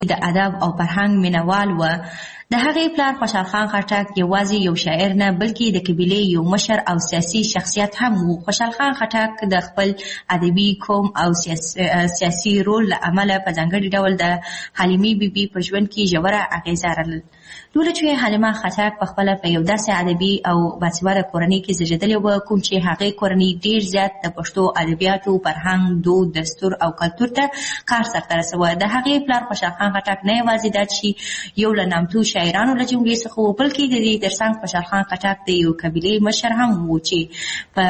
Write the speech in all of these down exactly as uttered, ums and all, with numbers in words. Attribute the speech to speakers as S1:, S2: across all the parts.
S1: د ادب او فرهنګ مینوال و. د هغې پلار خوشحال خان خټک یوازې یو شاعر نه بلکې د قبیلې یو مشر او سیاسي شخصیت هم و. خوشحال خان خټک د خپل ادبي، قوم او سیاسي رول له امله په ځانګړي ډول د حلیمې بیبي په ژوند کې ژوره اغیزه لرله. لوله چې حلیمه خټک په خپله په یو داسې ادبي او باسواده کورنۍ کې زیږېدلې وه کوم چې هغې کورنۍ ډېر زیات د پښتو ادبیاتو، فرهنګ، دود، دستور او کلتور ته کار سرته رسوه. د هغې پلار خوشحال خان خټک نه یوازې دا چې یو له نامتو شاعرانو له جملې څخه و، بلکې د دې ترڅنګ خوشحال خان خټک د یو قبیلې مشر هم و چې په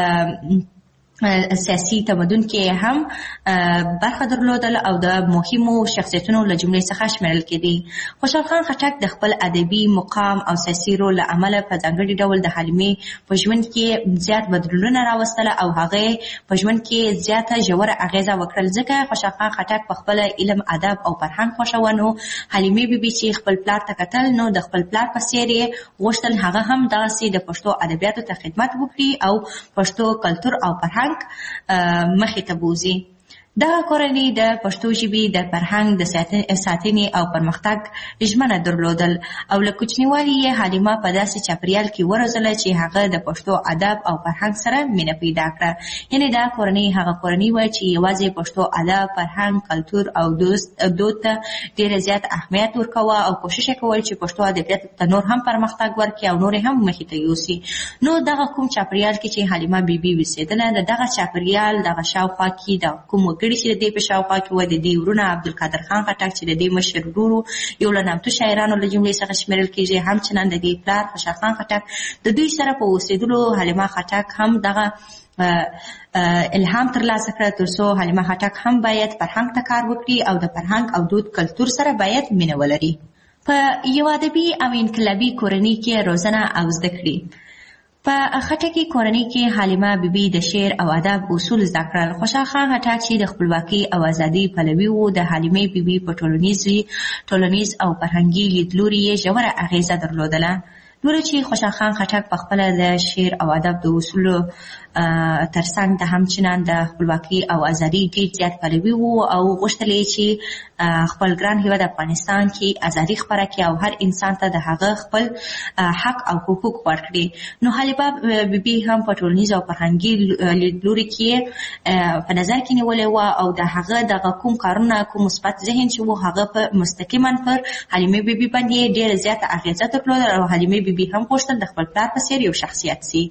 S1: سیاسي تمدن کې هم برخه درلودل او د مهمو شخصیتونو له جملې څخه شمیرل کېدی. خوشحال خان خټک د خپل ادبي مقام او سیاسي رول له امله په ځانګړي ډول د حلیمې په ژوند کې زیات بدلونونه راوستله او هغې په ژوند کې زیاته ژوره اغیزه وکړل. ځکه خوشحال خان خټک په خپله علم، ادب او فرهنګ خوښوه. نو حلیمې بیبي چې خپل پلار ته کتل نو د خپل پلار په څېر یې غوښتل هغه هم دغسې د پښتو ادبیاتو ته خدمت وکړي او پښتو کلتور او فرهنګ مخې ته بوزي. دغه کورنۍ د پښتو ژبې د فرهنګ د ساتنې او پرمختګ ژمنه درلودل او له کوچنیوالي یې حلیمه په داسې چاپریال کې وروزله چې هغه د پښتو ادب او فرهنګ سره مینه پیدا کړه. یعنې دا کورنۍ هغه کورنۍ وه چې یوازې پښتو ادب، فرهنګ، کلتور او دود ته ډېره زیات اهمیت ورکوه او کوشش یې کول چې پښتو ادبیاتو ته نور هم پرمختګ ورکړي او نور هم مخې ته یوسي. نو دغه کوم چاپریال کې چې حلیمه بیبي اوسېدله، د دغه چاپریال دغه شاوخوا کې د کوم وګړي چې د دې په شاوخوا کې وه، د دې ورونه عبدالقادر خان خټک چې د دې مشر ورور یو له نامتو شاعرانو له جملې څخه شمیرل کېږي، همچنان د دې پلار خوشحال خان خټک، د دوی سره په اوسېدلو حلیمه خټک هم دغه الهام ترلاسه کړه تر څو حلیمه خټک هم باید فرهنګ ته کار وکړي او د فرهنګ او دود کلتور سره باید مینه ولري. په یو ادبي او انقلابي کورنۍ کې روزنه او زده کړې. په خټکي کورنۍ کې حلیمه بیبي د شعر او ادب اصول زده کړل. خوشحال خان خټک چې د خپلواکۍ او ازادۍ پلوي و، د حلیمې بیبي په ټولنیز او فرهنګي لیدلوري یې ژوره اغیزه درلودله. لوله چې خوشحال خان خټک په خپله د شعر او ادب د اصولو ترڅنګ د همچنان د خپلواکۍ او ازادۍ ډېر زیات پلوي و او غوښتل یې چې خپل ګران هېواد افغانستان کې ازادي خپره کړي او هر انسان ته د هغه خپل حق او حقوق ورکړي. نو حلیمه بیبي هم په ټولنیز او فرهنګي لیدلوري کې په نظر کې نیولې وه او د هغه دغه کوم کارونه، کوم مثبت ذهن چې و، هغه په مستقیما پر حلیمې بیبي باندې ډېره زیاته اغېزه درلوده او حلیمې بیبي هم غوښتل د خپل پلار په څېر یو شخصیت سي.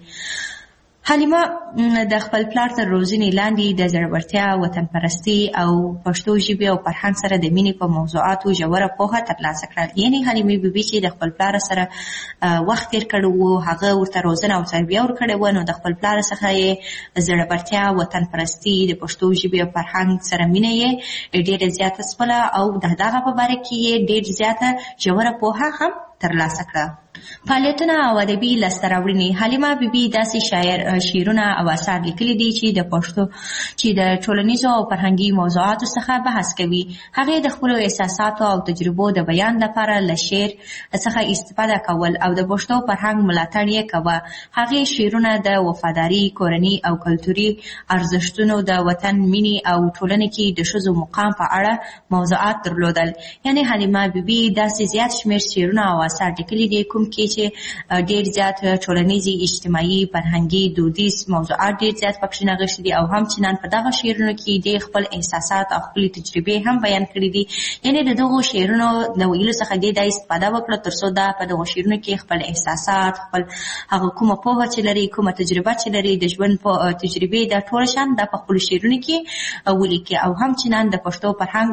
S1: حلیمه د خپل پلار تر روزنې لاندې د زړورتیا، وطن پرستۍ او پښتو ژبې او فرهنګ سره د مینې په موضوعاتو ژوره پوهه ترلاسه کړه. یعنې حلیمې بیبي چې د خپل پلار سره وخت تېر کړی و، هغه ورته روزنه او تربیه ورکړې وه، نو د خپل پلار څخه یې زړورتیا، وطن پرستۍ، د پښتو ژبې او فرهنګ سره مینه یې ډېره زیاته سوله او د دغه په باره کې یې ډېر زیاته ژوره پوهه هم ترلاسه کړه. فعالیتونه او ادبي لاسته راوړنې. حلیمه بیبي داسې شاعر شعرونه او اثار لیکلي دي چې د پښتو چې د ټولنیزو او فرهنګي موضوعاتو څخه بحث کوي. هغې د خپلو احساساتو او تجربو د بیان لپاره له شعر څخه استفاده کول او د پښتو فرهنګ ملاتړ یې کوه. هغې شعرونه د وفاداري، کورنۍ او کلتوري ارزښتونو، د وطن مینې او ټولنې کې د ښځو مقام په اړه موضوعات درلودل. یعنې حلیمه بیبي داسې زیات شمېر شعرونه او اثار لیکلي دي کوم کې چې ډېر زیات ټولنیزي، اجتماعي، فرهنګي، دودیز موضوعات ډېر زیات پکې نغښتي دي او همچنان په دغه شعرونو کې د خپل احساسات او خپلې تجربې هم بیان کړي دي. یعنې د دغو شعرونو د ویلو څخه دې دا استفاده وکړه تر څو دا په دغو شعرونو کې خپل احساسات، خپل هغه کومه پوهه چې لري، کومه تجربه چې لري، د ژوند تجربې دا ټول شان دا په خپلو شعرونو کې ولیکي او همچنان د پښتو فرهنګ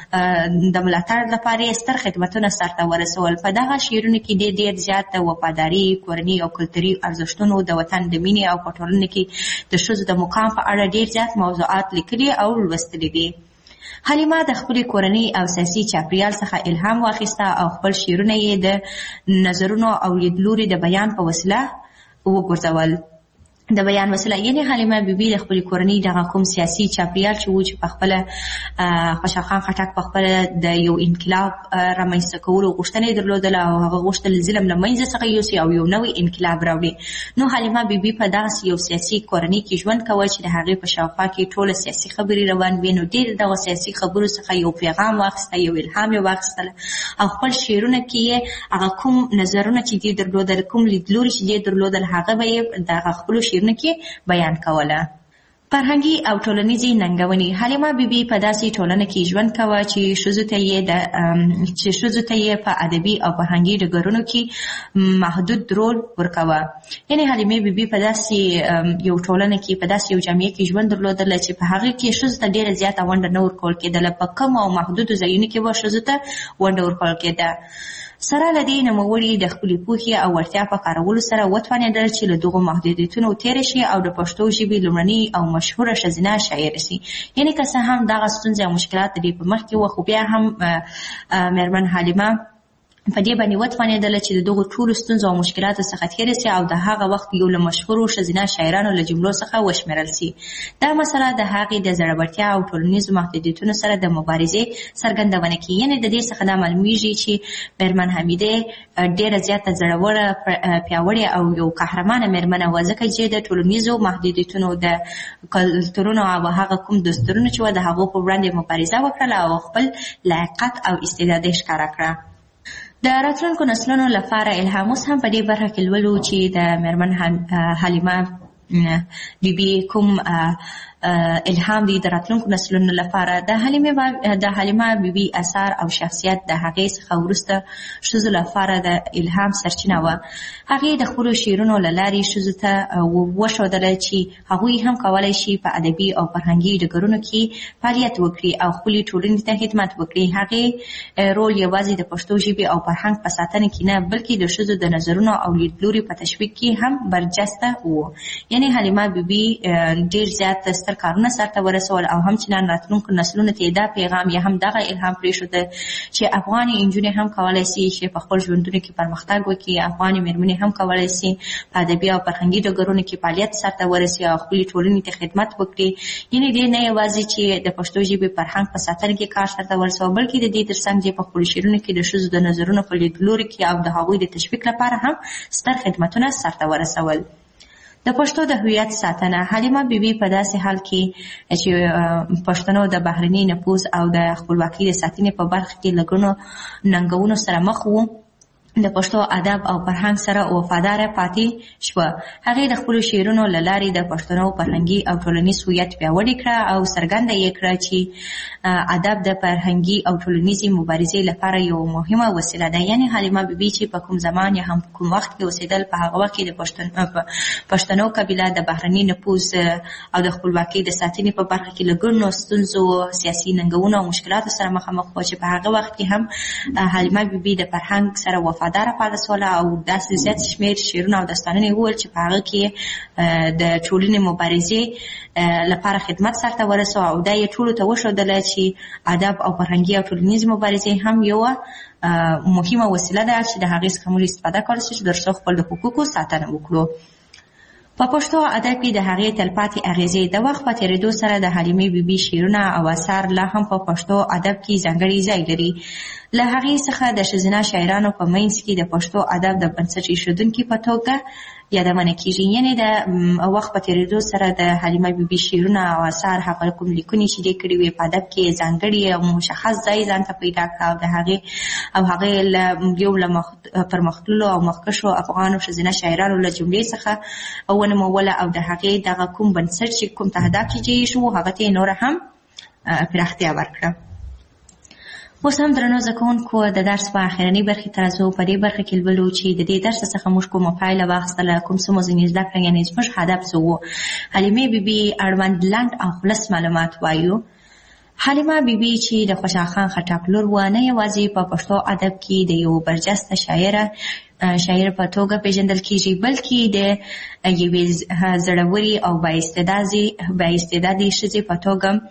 S1: د ملاتړ لپاره یې ستر خدمتونه سرته ورسول. په دغه شعرونو کې ډېر ډېر زیات د وفاداري، کورنۍ او کلتوري ارزښتونو، د وطن د مینې او په ټولنه کې د ښځو د مقام په اړه ډېر زیات موضوعات لیکلي او لوستلي دي. حلیمه د خپلې کورنۍ او سیاسي چاپریال څخه الهام واخیسته او خپل شعرونه یې د نظرونو او لیدلوري د بیان په وسیله وګرځول. د بیان وسیله. یعنې حلیمه بیبي د خپلې کورنۍ دغه کوم سیاسي چاپریال چې و چې په خپله خوشحال خان خټک په خپله د یو انقلاب رامنځته کولو غوښتنه یې درلودله او هغه غوښتل ظلم له منځه څخه یوسي او یو نوی انقلاب راوړي. نو حلیمه بیبي په دغسې یو سیاسي کورنۍ کې ژوند کوه چې د هغې په شاوخوا کې ټوله سیاسي خبرې روان وي. نو ډېر دغه سیاسي خبرو څخه یو پیغام واخیسته، یو الهام یې واخیستله او خپل شعرونه کې یې هغه کوم نظرونه چې دې درلودل، کوم لیدلوري چې دې درلودل، هغه به یې دغه خپلو شعرونه کې بیان کوله. فرهنګي او ټولنیزې ننګونې. حلیمه بیبي په داسې ټولنه کې ژوند کوه چې ښځو ته یې د چې ښځو ته یې په ادبي او فرهنګي ډګرونو کې محدود رول ورکوه. یعنې حلیمه بیبي په داسې یو ټولنه کې، په داسې یو جامعه کې ژوند درلودله چې په هغې کې ښځو ته ډېره زیاته ونډه نه ورکول کېدله. په کمو او محدودو ځایونو کې به ښځو ته ونډه ورکول کېده. سره له دې نوموړي د خپلې پوهې او وړتیا په کارولو سره وتوانېدل چې له دغو محدودیتونو تېره شي او د پښتو ژبې لومړنۍ او مشهوره ښځینه شاعره شي. یعنې که څه هم دغه ستونزې او مشکلات د دې په مخ کې وه، خو بیا هم مېرمن حلیمه په دې باندې وتوانېدله چې د دغو ټولو ستونزو او مشکلاتو څخه تېره سي او د هغه وخت یو له مشهورو ښځینه شاعرانو له جملو څخه وشمېرل سي. دا مسله د هغې د زړورتیا او ټولنیزو محدودیتونو سره د مبارزې څرګندونه کوي. یعنې د دې څخه دا معلومیږي چې مېرمن حمیدې ډېره زیاته زړوره، پیاوړې او یو قهرمانه مېرمنه وه، ځکه چې د ټولنیزو محدودیتونو، د کلتورونو او هغه کوم دستورونه چې وه د هغو په وړاندې مبارزه وکړله او خپل لایقت او استعداد یې ښکاره کړه. د راتلونکو نسلونو لپاره الهام. اوس هم په دې برخه کې لولو چې د مېرمن حلیمه بیبي کوم الهام دی د راتلونکو نسلونو لپاره. د حلیمه د حلیمه بیبي اثار او شخصیت د هغې څخه وروسته ښځو لپاره د الهام سرچینه وه. هغې د خپلو شعرونو له لارې ښځو ته وښودله چې هغوی هم کولی شي په ادبي او فرهنګي ډګرونو کې فعالیت وکړي او خپلې ټولنې ته خدمت وکړي. هغې رول یوازې د پښتو ژبې او فرهنګ په ساتنه کې نه، بلکې د ښځو د نظرونو او لیدلوري په تشویق کې هم برجسته و. یعنې حلیمه بیبي ډېر زیات ستر کارونه سرته ورسول او همچنان راتلونکو نسلونو ته دا پیغام یا هم دغه الهام پرېښوده چې افغانې نجونې هم کولی شي چې په خپل ژوندونو کې پرمختګ وکړي. افغانې مېرمنې هم کولی شي په ادبي او فرهنګي ډګرونو کې فعالیت سرته ورسي او خپلې ټولنې ته خدمت وکړي. یعنې دې نه یوازې چې د پښتو ژبې فرهنګ په ساتنه کې کار سرته ورسوه، بلکې د دې تر څنګ چې په خپلو شعرونو کې د ښځو د نظرونو په لیدلوري کې او د هغوی د تشویق لپاره هم ستر خدمتونه سرته ورسول. د پښتو د هویت ساتنه. حلیمه بیبي په داسې حال کې چې پښتنو د بهرني نفوذ او د خپلواکۍ د ساتنې په برخه کې له ګڼو ننګونو سره مخ وو، د پښتو ادب او فرهنګ سره وفاداره پاتې شوه. هغې د خپلو شعرونو له لارې د پښتنو فرهنګي او ټولنیز هویت پیاوړی کړه او څرګنده یې کړه چې ادب د فرهنګي او ټولنیزې مبارزې لپاره یو مهمه وسیله ده. یعنې حلیمه بیبي چې په کوم زمان یا هم کوم وخت کې اوسېدل، په هغه وخت کې د پښتنو قبیله د بهرني نفوذ او د خپلواکۍ د ساتنې په برخه کې له ګڼو ستونزو، سیاسي ننګونو او مشکلاتو سره مخامخ وه چې په هغه وخت کې هم حلیمه بیبي د فرهنګ سره وفاداره پاتې شوله او داسې زیات شمېر شعرونه او داستانونه یې وویل چې په هغه کې د ټولنې مبارزې لپاره خدمت سرته ورسوه او دا یې ټولو ته وښودله چې ادب او فرهنګي او ټولنیزې مبارزې هم یوه مهمه وسیله ده چې د هغې څخه موږ استفاده کولی شو چې تر څو خپل د حقوقو ساتنه وکړو. په پښتو ادب کې د هغې تلپاتې اغېزې. د وخت په تېرېدو سره د حلیمې بیبي شعرونه او اثار لا هم په پښتو ادب کې ځانګړی ځای لري. له هغې څخه د ښځینه شاعرانو په منځ کې د پښتو ادب د بنسټ ایښودونکي په توګه یادونه کېږي. یعنې د وخت په تېرېدو سره د حلیمه بیبي شعرونه او اثار، هغه کوم لیکنې چې دې کړي وې په ادب کې ځانګړي او مشخص ځای ځان ته پیدا کړه او د هغې او هغې له یو له پرمختللو او مخکښو افغانو ښځینه شاعرانو له جملې څخه ونوموله او د هغې دغه کوم بنسټ چې کوم تهداب کې جوړ شو، هغه ته یې نوره هم پراختیا ورکړه. اوس هم درنو زده کوونکو د درس په اخرنۍ برخې ته راځو. په دې برخه کې لولو چې د دې درس څخه موږ کومه پایله واخیستله، کوم څه مو ځینې زده کړه، یعنې زموږ هدف څه و. حلیمې بیبي اړوند لنډ او خلص معلومات وایو. حلیمه بیبي چې د خوشحال خان خټک لور وه، نه یوازې په پښتو ادب کې د یو برجسته شاعره شاعر په توګه پیژندل کېږي، بلکې د یوې زړورې او بااستعدادې ښځې په توګه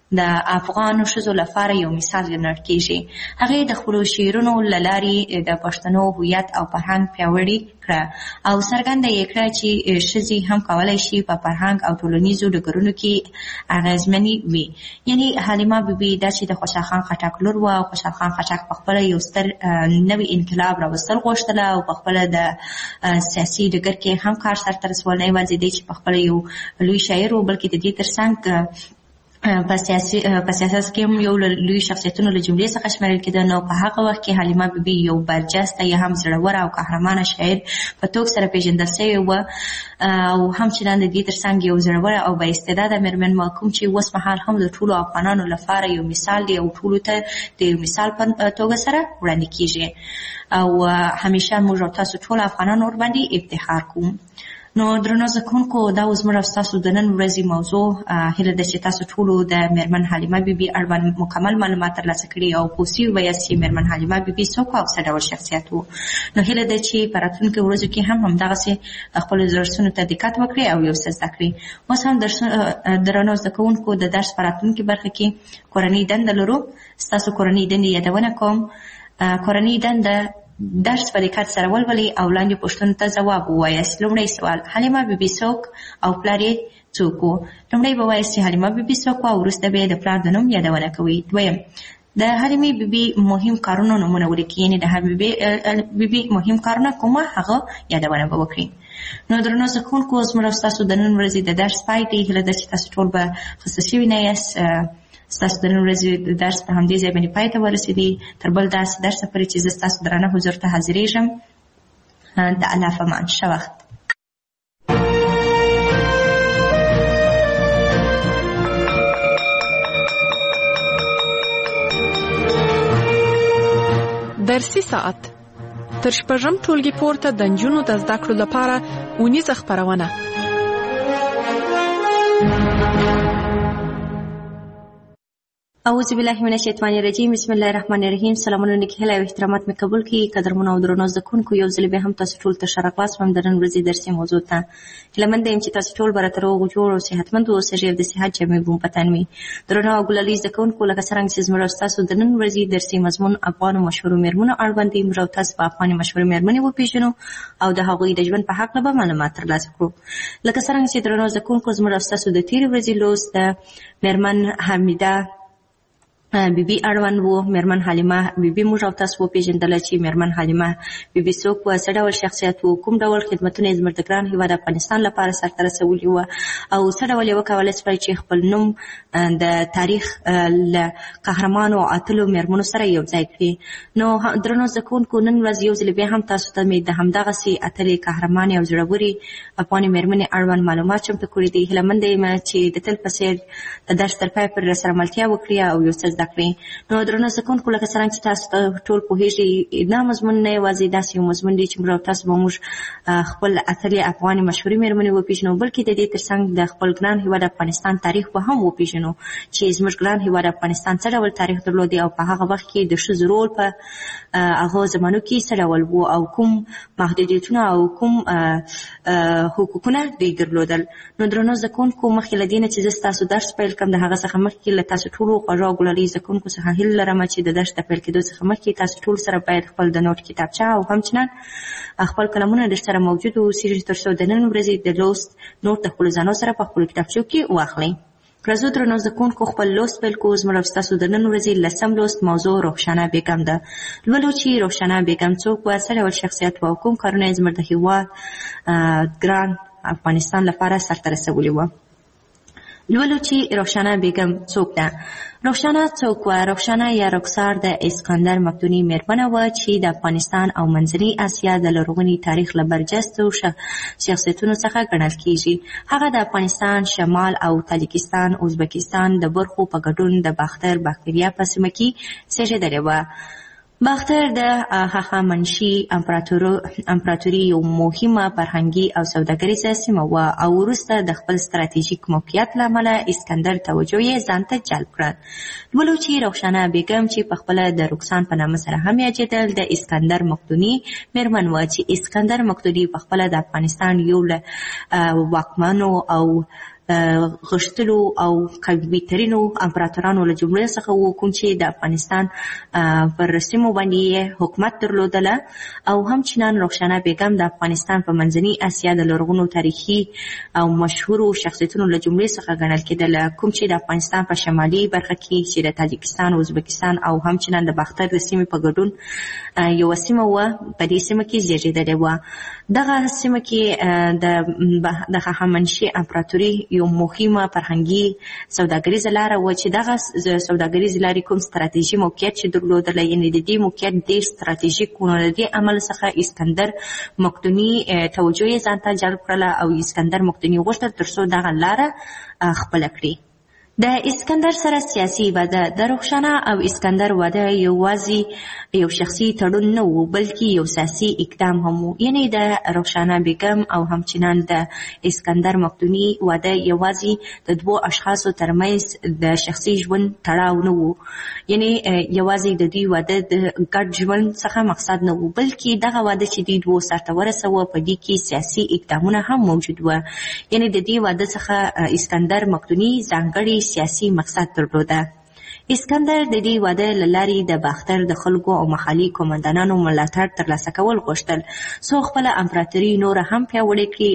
S1: د افغان ښځو لپاره یو مثال ګڼل کېږي. هغې د خپلو شعرونو له لارې د پښتنو هویت او فرهنګ پیاوړي کړه او څرګنده یې کړه چې ښځې هم کولی شي په فرهنګ او ټولنیزو ډګرونو کې اغېزمنې وي. یعنې حلیمه بیبي دا چې د خوشحال خان خټک لور وه او خوشحال خان خټک پخپله یو ستر نوي انقلاب راوستل غوښتله او پخپله د سیاسي ډګر کې هم کار سرته رسول، نه یوازې دی چې پخپله یو لوی شاعر و بلکې د دې تر څنګ په سیاست کې هم یو لوی شخصیتونو له جملې څخه شمېرل کېده. نو په هغه وخت کې حلیمه بیبي یو برجسته یا هم زړوره او قهرمانه شاعر په توګه سره پیژندل شوې وه او هم چې د دې تر څنګ یو زړوره او با استعداده مېرمن وه، کوم چې اوس مهال هم د ټولو افغانانو لپاره یو مثال دی او ټولو ته د یو مثال په توګه سره وړاندې کېږي او همیشه موږ او تاسو ټول افغانان ورباندې افتخار کوو. نو درنو زده کوونکو، دا اوس موږ ستاسو د نن ورځې موضوع. هیله ده چې تاسو ټولو د مېرمن حلیمه بیبي اړوند مکمل معلومات ترلاسه کړي او پوه سوي ویاست چې مېرمن حلیمه بیبي څوک او څه ډول شخصیت و. نو هیله ده چې په راتلونکو ورځو کې هم همدغسې خپلو درسونو ته دقت وکړئ او یو څه زده کړئ. اوس هم درنو زده کوونکو، د درس په راتلونکي برخه کې کورنۍ دنده لرو. ستاسو کورنۍ دندې یادونه کوم. کورنۍ دنده درس په دقت سره ولولئ او لاندې پوښتنو ته ځواب ووایاست. لومړی سوال: حلیمه بیبي څوک او پلار یې څوک و؟ لومړی به وایاست چې حلیمه بیبي څوک و او وروسته به یې د پلار د نوم یادونه کوئ. دویم، د حلیمې بیبي مهم کارونو نومونه ولیکئ، یعنې د حلیمې بیبي مهم کارونه کومه هغه یادونه به وکړئ. نو درنو زده کوونکو، زموږ او ستاسو د نن ورځې د درس پای دی. هیله ده چې تاسو ټول به خسته شوي نه یاست. ستاسو د نن ورځې درس په همدې ځای باندې پای ته ورسېدی. تر بل داسې درسه پورې چې زه ستاسو درانه حضور ته حاضرېږم. د الله په امان. ښه وخت.
S2: درسي ساعت تر شپږم ټولګي پورته د نجونو د زده کړو لپاره اونیزه خپرونه.
S1: اعوذ بالله من الشیطان الرجیم. بسم الله الرحمن الرحیم. سلامونه نیکې هیلې او احترامات مې قبول کړي. قدرمنو او درنو زده کوونکو، یو ځل بیا هم تاسو ټول ته ښه راغلاست وم د نن ورځې درسي موضوع ته. هیله منده یم چې تاسو ټول به راته روغ جوړ او صحتمند واوسئ او د صحت جامې به مو په تن وي. درنو او ګلالي زده کوونکو، لکه څرنګه چې زموږ او ستاسو د نن ورځې درسي مضمون افغانو مشهورو مېرمنو اړوند دی، موږ او تاسو به افغاني مشهورې مېرمنې وپېژنو او د هغوی د ژوند په هکله به معلومات ترلاسه کړو. لکه څرنګه چې درنو زده کوونکو، زموږ او ستاسو د تېرې ورځې لوست د مېرمن حمیده بیبي اړوند و. مېرمن حلیمه بیبي موږ او تاسو وپېژندله چې مېرمن حلیمه بیبي څوک وه، څه ډول شخصیت و، کوم ډول خدمتونه یې زموږ د ګران هېواد افغانستان لپاره سرته رسولي وه او څه ډول یې وکولی شوی چې خپل نوم د تاریخ له قهرمانو او اتلو مېرمنو سره یو ځای کړي. نو درنو زده کوونکو، نن ورځ یو ځل بیا هم تاسو ته مې د همدغسې اتلې قهرمانې او زړورې افغاني مېرمنې اړوند معلومات چمتو کړي دي. هیله منده یم چې د تل په څېر د درس تر پایه پورې راسره ملتیا وکړي او یو څه زده کړئ. نو درنو زده کوونکو، لکه څرنګه چې تاسو ټول پوهېږئ، دا مضمون نه یوازې داسې یو مضمون دی چې موږ او تاسو به موږ خپل اتلې افغاني مشهورې مېرمنې وپېژنو، بلکې د دې تر څنګ د خپل ګران هېواد افغانستان تاریخ به هم وپېژنو چې زموږ ګران هېواد افغانستان څه ډول تاریخ درلودی او په هغه وخت کې د ښځو رول په هغو زمانو کې څه ډول و او کوم محدودیتونه او کوم حقوقونه دوی درلودل. نو درنو زده کوونکو، مخکې له دې نه چې زه ستاسو درس پیل کړم، د هغه څخه مخکې له تاسو ټولو خوږو او ګلالي زده کوونکو څخه هیله لرم چې د درس د پیل کېدو څخه مخکې تاسو ټول سره باید خپل د نوټ کتابچه او همچنان خپل قلمونه در سره موجود واوسي تر څو د نن ورځې د لوست نوټ د خپلو ځانو سره په خپلو کتابچو کې واخلئ. راځو درنو زده کوونکو، خپل لوست پیل کوو. زموږ او ستاسو د نن ورځې لسم لوست موضوع رخشانه بیګم ده. لولو چې رخشانه بیګم څوک وه، څه ډول شخصیت وه او کوم کارونه یې زموږ د هېواد ګران افغانستان لپاره سرته رسولي وه. لولو چې رخشانه بیګم څوک ده. رخشانه څوک وه؟ رخشانه یا رخسار د اسکندر مقدوني مېرمنه وه چې د افغانستان او منځنۍ اسیا د لرغوني تاریخ له برجستو شخصیتونو څخه ګڼل کېږي. هغه د افغانستان شمال او تاجکستان ازبکستان د برخو په ګډون د باختر باکتریا په سیمه کې زېږېدلې وه. باختر د هخامنشي امپراتوري یو مهمه فرهنګي او سوداګریزه سیمه وه او وروسته د خپل ستراتیژیک موقعیت له امله اسکندر توجه یې ځان ته جلب کړه. لولو چې رخشانه بیګم چې پخپله د رکسان په نامه سره هم یادېدل، د اسکندر مقدوني مېرمن وه چې اسکندر مقدوني پخپله د افغانستان یو له واکمنو او غښتلو او قوي ترینو امپراتورانو له جملې څخه و، کوم چې د افغانستان پر سیمو باندې حکومت درلودله، او هم چینان رخشانه بیګم د افغانستان په منځني اسیا د لرغونو تاریخي او مشهورو شخصیتونو له جملې څخه ګڼل کېدله، کوم چې د افغانستان په شمالي برخه کې چې د تاجکستان، ازبکستان او هم چینان د باختر د سیمې په ګډون یوه سیمه وه، په دې سیمه کې زیږېدلې وه. دغه سیمه کې د د هخامنشي امپراتوري یو مهمه فرهنګي سوداګریزه لاره وه، چې دغه سوداګریزې لارې کوم ستراتیژي موقعیت چې درلودله، یعنې د دې موقعیت ډېر ستراتیژیک و. نو د دې عمل څخه اسکندر مقدوني توجه یې ځان ته جلب کړله، او اسکندر مقدوني غوښتل تر څو دغه لاره خپله کړي. د اسکندر سره سیاسي واده. د رخشانه او اسکندر واده یوازې یو شخصي تړون نه و، بلکې یو سیاسي اقدام هم و. یعنې د رخشانه بیګم او همچنان د اسکندر مقدوني واده یوازې د دوو اشخاصو ترمنځ د شخصي ژوند تړاو نه و، یعنې یوازې د دوی واده د ګډ ژوند څخه مقصد نه و، بلکې دغه واده چې دوی دوو سرته ورسوه په دې کې سیاسي اقدامونه هم موجود وه. یعنې د دې واده څخه اسکندر مقدوني ځانګړي سیاسي مقصد درلوده. اسکندر د دې واده له لارې د باختر د خلکو او محلي قومندانانو ملاتړ ترلاسه کول غوښتل، څو خپله امپراتوري نوره هم پیاوړې کړي،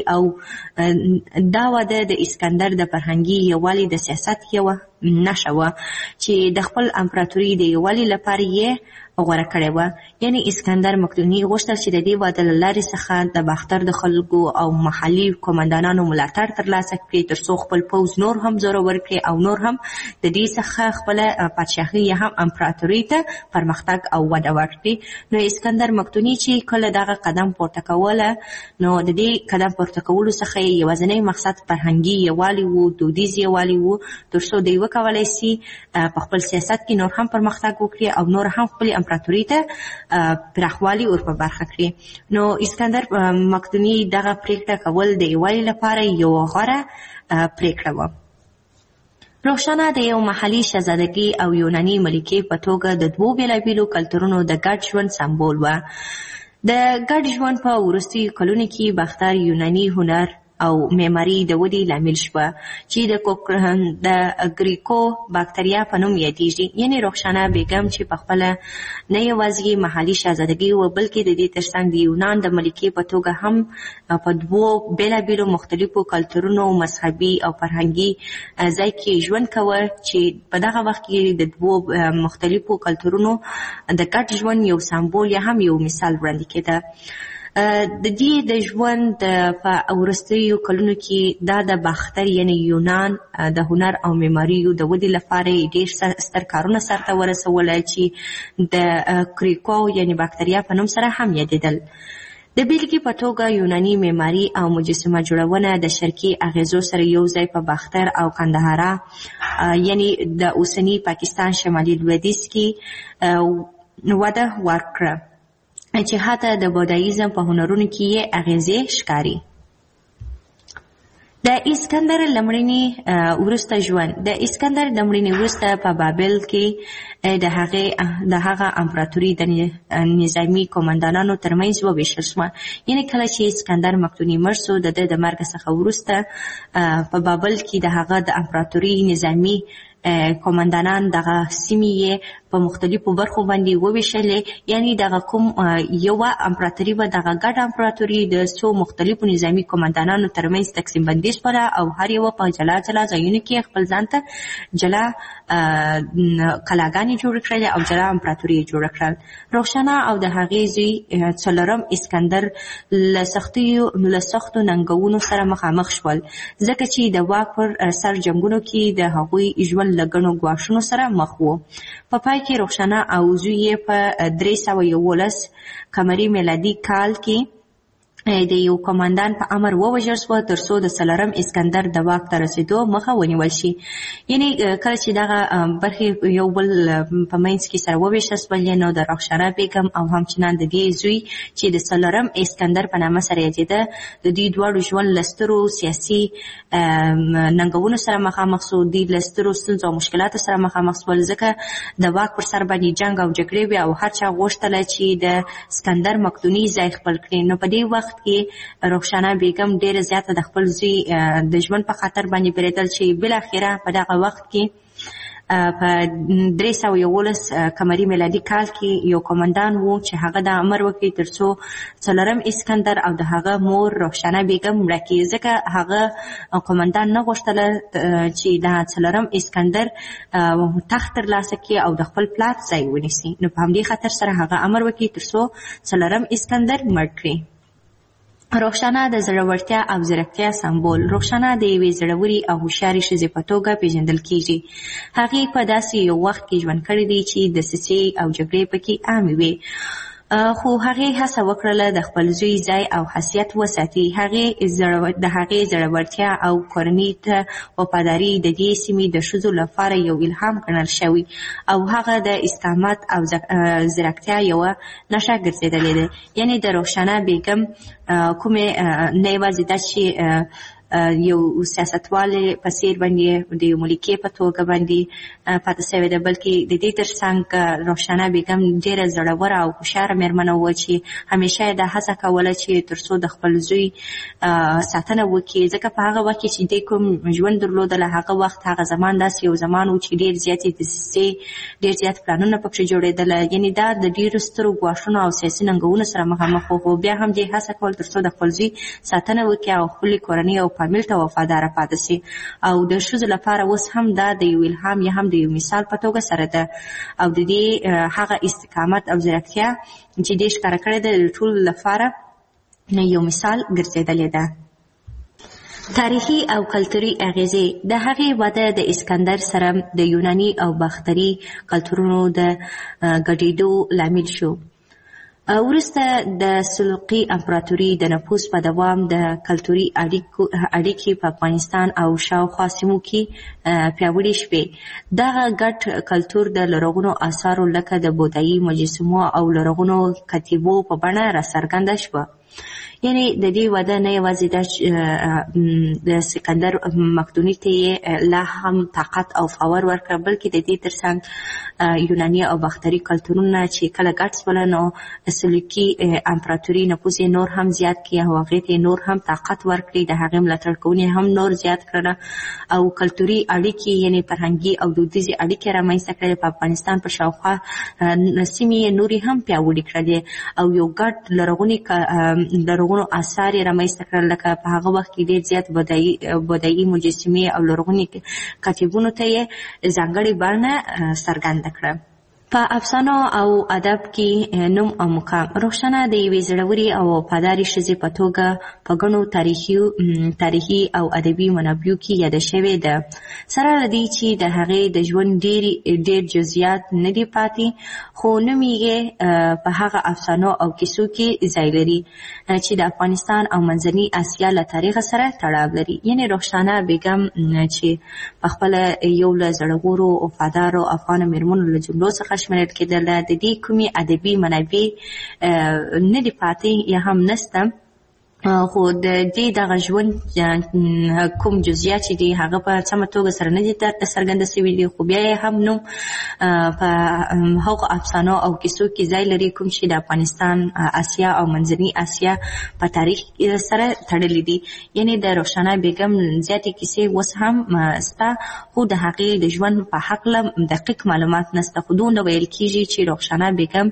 S1: او دا واده د اسکندر د فرهنګي یووالي د سیاست یوه نښه وه چې د خپل امپراتوري د یووالي لپاره یې غوره کړې وه. یعنې اسکندر مقدوني غوښتل چې د دې واده له لارې څخه د باختر د خلکو او محلي قومندانانو ملاتړ ترلاسه کړي، تر څو خپل پوځ نور هم زورور کړي او نور هم د دې څخه خپله پادشاهي یا هم امپراتوري ته پرمختګ او وده ورکړي. نو اسکندر مقدوني چې کله دغه قدم پورته کوله، نو د دې قدم پورته کولو څخه یې یوازینی مقصد فرهنګي یووالي و، دودیز یووالي و، تر څو دوی وکولی سي په خپل سیاست کې نور هم پرمختګ وکړي او نور هم خپل امپراتوري ته پراخوالی ور په برخه کړي. نو اسکندر مقدوني دغه پریکړه کول د یووالي لپاره یو غوره پریکړه وه. رخشانه د یو محلي شهزادګۍ او یوناني ملکې په توګه د دوو بېلابېلو کلتورونو د ګډ ژوند سمبول وه. د ګډ ژوند په وروستیو کلونو کې باختر یوناني هنر او معماري د ودې لامل شوه چې د د ګریکو باکتریا په نوم یادیږي. یعنې رخشانه بیګم چې په خپله نه یوازې محلي شهزادګۍ وه، بلکې د دې ترڅنګ د یونان د ملکې په توګه هم په دوو بېلابېلو مختلفو کلتورونو، مذهبي او فرهنګي ځای کې ژوند کوه، چې په دغه وخت کې د دوو مختلفو کلتورونو د ګډ ژوند یو سمبول یا هم یو مثال وړاندې کېده. د دې د ژوند په وروستیو کلونو کې دا د باختر یعنې یونان د هنر او معماریو د ودې لپاره ډېر ستر کارونه سرته ورسوله چې د کریکو یعنې باکتریا په نوم سره هم یادېدل. د بیلګې په توګه یوناني معماري او مجسمه جوړونه د شرقي اغیزو سره یو ځای په باختر او قندهاره یعنې د اوسني پاکستان شمالي لویدیځ کې وده ورکړه، چې حتی د بودایزم په هنرونو کې یې اغیزې ښکاري. د اسکندر لمړني وروسته ژوند. د اسکندر د مړینې وروسته په بابل کې د هغې د هغه امپراتوري د نظامي قومندانانو ترمنځ وویشل شوه. یعنې کله چې اسکندر مقدوني مړ سو، د ده د مرګ څخه وروسته په بابل کې د هغه د امپراتوري نظامي قومندانان دغه سیمې یې په مختلفو برخو باندې وویشلې. یعنې دغه کوم یوه امپراتوري به دغه ګډ امپراتوري د څو مختلفو نظامي قومندانانو ترمنځ تقسیم بندي شوله، او هر یوه په جلا جلا ځایونو کې خپل ځان ته جلا قلاګانې جوړې کړلې او جلا امپراتوري یې جوړه کړل. رخشانه او د هغې زوی څلورم اسکندر له سختیو له سختو ننګونو سره مخامخ شول، ځکه چې د واک پر سر جنګونو کې د هغوی ژوند له ګڼو ګواښونو سره مخ و. په پای کې رخشانه او زوی یې په درې سوه یولس قمري میلادي کال کې د یو قومندان په امر ووژل شوه، تر څو د څلورم اسکندر د واک ته رسېدو مخه ونیول شي. یعنې کله چې دغه برخې یو بل په منځ کې سره وویشل شولې، نو د رخشانه بیګم او همچنان د دې زوی چې د څلورم اسکندر په نامه سره یادېده، د دې دواړو ژوند له سترو سیاسي ننګونو سره مخامخ سو. دوی له سترو ستونزو او مشکلاتو سره مخامخ سول، ځکه د واک پر سر باندې جنګ او جګړې وې او هر چا غوښتله چې د اسکندر مقدوني ځای خپل کړي. نو په دې وخت وخت کې رخسانه بیګم ډیره زیاته د خپل زوی د ژوند په خاطر باندې پریدل چې بل اخیره په دغه وخت کې په درې سوه یولس قمري میلادي کال کې یو قومندان و چې هغه د امر وکړي تر څو څلورم اسکندر او د هغه مور رخسانه بیګم مړه کړي، ځکه هغه قومندان نه غوښتله چې د څلورم اسکندر تخت ترلاسه کړي او د خپل پلار ځای ونیسي. نو په همدې خاطر سره هغه امر وکړي تر څو څلورم اسکندر مړ کړي. رخسانه د زړورتیا او ځیرکتیا سمبول. رخسانه د یوې زړورې او هوښیارې ښځې په توګه پیژندل کیږي. هغې په داسې یو وخت کې ژوند کړی دی چې دسیسې او جګړې پکې عامې وې، خو هغې هڅه وکړله د خپل زوی ځای او حیثیت وساتي. هغې د هغې زړورتیا او کورنۍ ته وفاداري د دې سیمې د ښځو لپاره یو الهام ګڼل شوی او هغه د استقامت او زیرکتیا یوه نښه ګرځېدلې ده. یعنې د رخسانه بیګم کومې نه یوازې دا چې یو سیاستوالې په څیر باندې د یو ملکې په توګه باندې پاتې شوې ده، بلکې د دې تر څنګ رخسانه بیګم ډېره زړوره او هوښیاره مېرمنه وه چې همیشه یې دا هڅه کوله چې تر څو د خپل زوی ساتنه وکړي، ځکه په هغه وخت کې چې دی کوم ژوند درلودله هغه وخت هغه زمان داسې یو زمان و چې ډېر زیاتې دسیسې ډېر زیات پلانونه پکې جوړېدله. یعنې دا د ډېرو سترو ګواښونو او سیاسي ننګونو سره مخامخ و، خو بیا هم دې هڅه کول تر څو د خپل زوی ساتنه وکړي او خپلې کورنۍ او فامیل ته وفاداره پاتې شي. او د ښځو لپاره اوس هم دا د یو الهام یا هم د یو مثال په توګه سره ده او د دې هغه استقامت او زیرکتیا چې دې ښکاره کړې ده د ټولو لپاره یو مثال ګرځېدلې ده. تاریخي او کلتوري اغیزې. د هغې وده د اسکندر سره د یوناني او باختري کلتورونو د ګډېدو لامل شو. وروسته د سلجوقي امپراتوري د نفوذ په دوام د کلتوري اړیکې په افغانستان او شاوخوا سیمو کې پیاوړې شوې. دغه ګډ کلتور د لرغونو آثارو لکه د بودایي مجسمو او لرغونو کتیبو په بڼه راڅرګنده شوه. یعنې د دې وده نه یوازې دا د سکندر مقدوني ته یې لا هم طاقت او باور ورکړه، بلکې د دې ترڅنګ یوناني او باختري کلتورونه چې کله ګډ شول نو سلجوقي امپراتوري نفوذ یې نور هم زیات کړي او هغې ته نور هم طاقت ورکړي، د هغې ملاتړ کوونکي هم نور زیات کړله او کلتوري اړیکې یعنې فرهنګي او دودیزې اړیکې رامنځته کړې. په افغانستان په شاوخوا سیمې یې نورې هم پیاوړې کړلې او یو ګډ لرغوني لرغونو آثار یې رامنځته کړل، لکه په هغه وخت کې ډېر زیات بودایي مجسمې او لرغوني کتیبونو ته یې ځانګړې بڼه څرګنده کړه. په افسانو او ادب کې نوم او مقام. رخسانه د یوې زړورې او وفادارې ښځې په توګه په ګڼو تاریخي تاریخي او ادبي منابعو کې یاده شوې ده. سره له دې چې د هغې د ژوند ډېر جزئیات نه دي پاتې، خو نوم یې په هغه افسانو او کیسو کې ځای لري چې د افغانستان او منځنۍ اسیا له تاریخ سره تړاو لري. یعنې رخسانه بیګم چې په خپله یو له زړورو وفادارو افغانو مېرمنو له جملو څخه شمېرل کېدله، د دې کومې ادبي منابع نه دي پاتې یا هم نسته، خو د دې دغه ژوند کوم جزئیات چې دي هغه په سمه توګه سره نه دي څرګنده شوي دي، خو بیا یې هم نوم په هغو افسانو او کیسو کې ځای لري کوم چې د افغانستان، اسیا او منځنۍ اسیا په تاریخ سره تړلي دي. یعنې د رخسانه بیګم زیاتې کیسې اوس هم شته، خو د هغې د ژوند په هکله دقیق معلومات نشته، خو دومره ویل کېږي چې رخسانه بیګم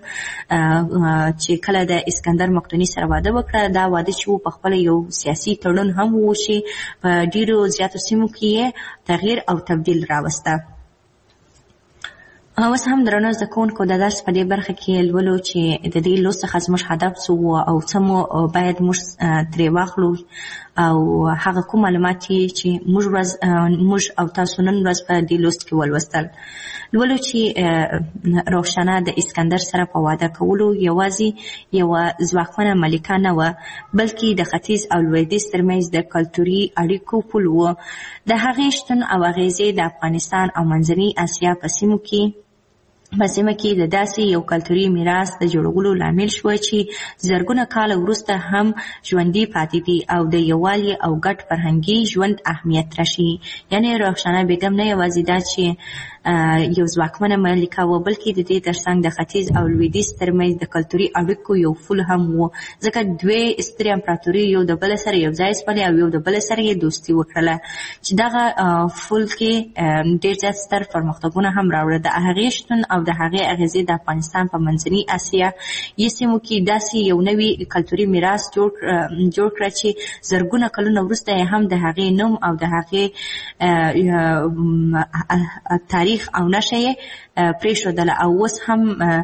S1: چې کله د اسکندر مقدوني سره واده وکړه، دا واده چې په خپل یو سیاسي تړون هم و چې په ډیرو زیاتو سیمو کې یې تغییر او تبدیل راوسته. اوس هم درنو زده کوونکو د درس په دې برخه کې لولو چې د دې لوست څخه زموږ هدف څه و او څه مو باید موږ ترې واخلو او هغه کوم معلومات چې موږ موږ او تاسو نن ورځ په دې لوست کې ولوستل. لولو چې رخسانه د اسکندر سره په واده کولو یوازې یوه ځواکمنه ملکه نه وه، بلکې د ختیځ او لویدیځ ترمنځ د کلتوري اړیکو پل و. د هغې شتون او اغیزې د افغانستان او منځنۍ اسیا په سیمو کې په سیمه کې د داسې یو کلتوري میراث د جوړولو لامل شوه چې زرګونه کاله وروسته هم ژوندي پاتې دي او د یووالي او ګډ فرهنګي ژوند اهمیت راشي. یعنې رخسانه بیګم نه یوازې دا چې یو ځواکمنه ملکه وه، بلکې د دې ترڅنګ د ختیځ او لویدیځ ترمنځ د کلتوري اړیکو یو پل هم و، ځکه دوی سترې امپراتوري یو د بل سره یو ځای شولې او یو د بل سره یې دوستي وکړله چې دغه پل کې ډېر زیات ستر پرمختګونه هم راوړل. د هغې شتون او د هغې اغېزې د افغانستان په منځني اسیا یې سیمو کې داسې یو نوی کلتوري میراث جوړ جوړ کړه چې زرګونه کلونه وروسته یې هم د هغې نوم او د هغې تاریخ او نښه یې پرېښودله، او اوس هم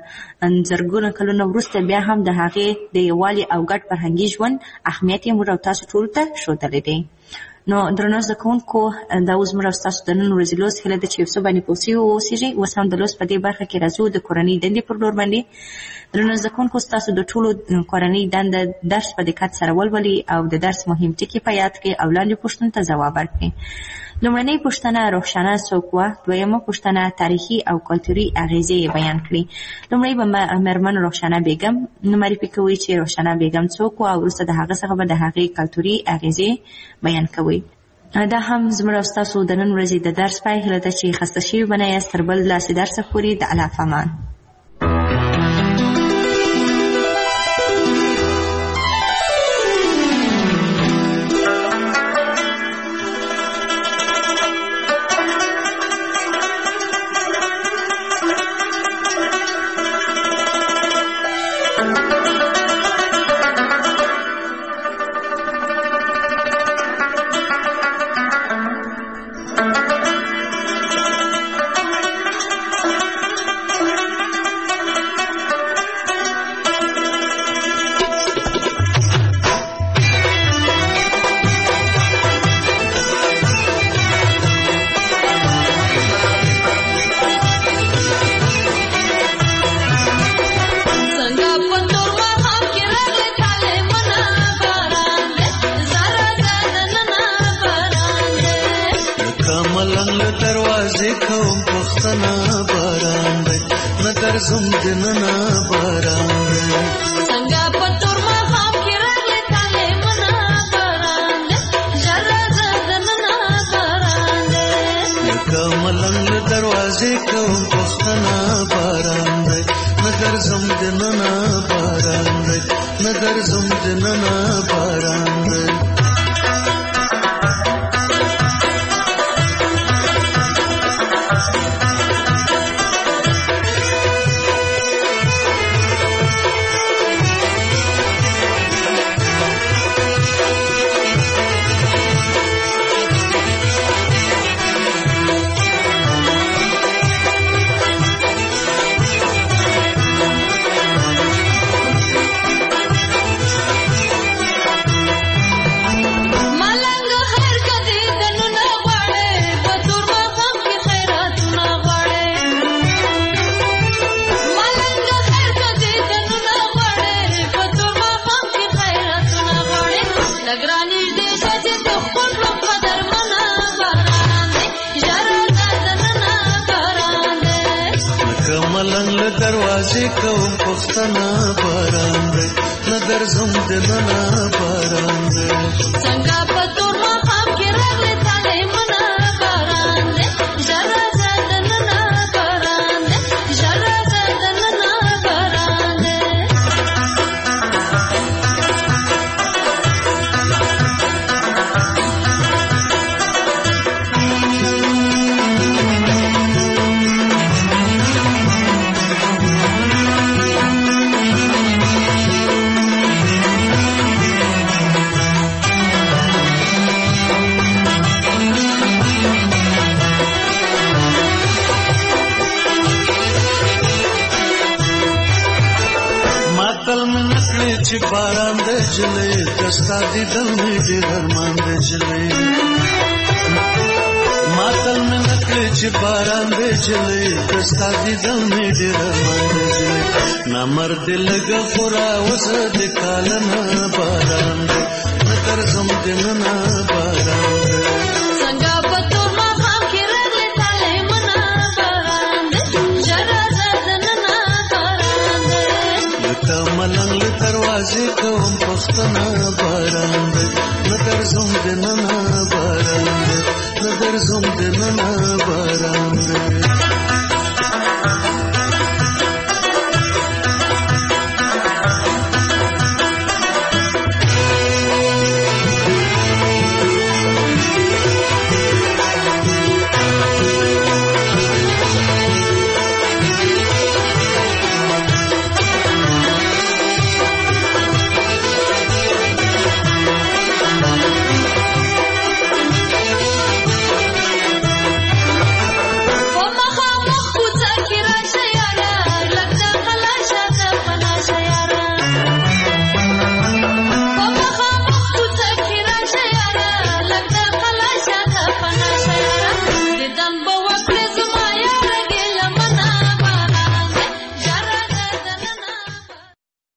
S1: زرګونه کلونه وروسته بیا هم د هغې د یووالي او ګډ فرهنګي ژوند اهمیت یې موږ او تاسو ټولو ته ښودلی دی. نو درنو زده کوونکو، دا اوس موږ او ستاسو د نن ورځې لوست هیله ده چې یو څه باندې پوه سوي واوسېږئ. اوس هم د لوست په دې برخه کې راځو د کورنۍ دندې پر لور باندې. درنو زده کوونکو، ستاسو د ټولو کورنۍ دنده درس په دقت سره ولولئ او د درس مهم ټکي په یاد کړئ او لاندې پوښتنو ته ځواب ورکړئ. لومړنۍ پوښتنه روښانه څوک وه؟ دویمه پوښتنه تاریخي او کلتوري اغېزې یې بیان کړي. لومړی به مېرمن روښانه بیګم معرفي کوئ چې روښانه بیګم څوک وه، او وروسته د هغه څخه به د هغې کلتوري اغېزې بیان کوئ. دا هم زموږ او ستاسو د نن ورځې د درس پای هیله ده چې خسته شوي به نه یاست. تر بل داسې درسه پورې د الله په امان.
S3: Bye.